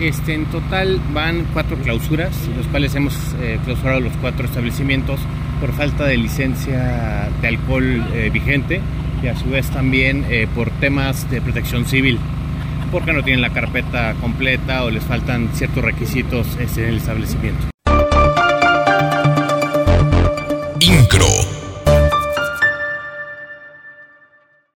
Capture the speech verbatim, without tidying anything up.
este, en total van cuatro clausuras, los cuales hemos eh, clausurado los cuatro establecimientos por falta de licencia de alcohol eh, vigente, y a su vez también eh, por temas de protección civil, porque no tienen la carpeta completa o les faltan ciertos requisitos este, en el establecimiento.